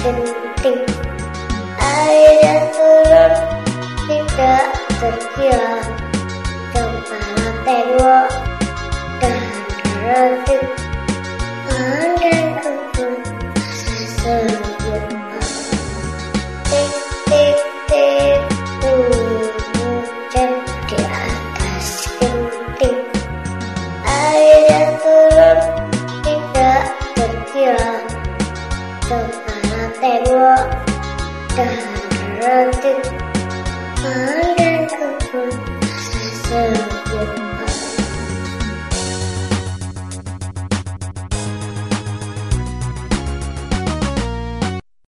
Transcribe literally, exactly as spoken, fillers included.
genting. Air yang turun tidak terkira. Kepala tengok dahan kerotik. Pandang kumpul rasa sejuk. Tik tik tik bunyi hujan di atas genting. Air yang turun tidak terkira. Kepala tengok dahan kerotik.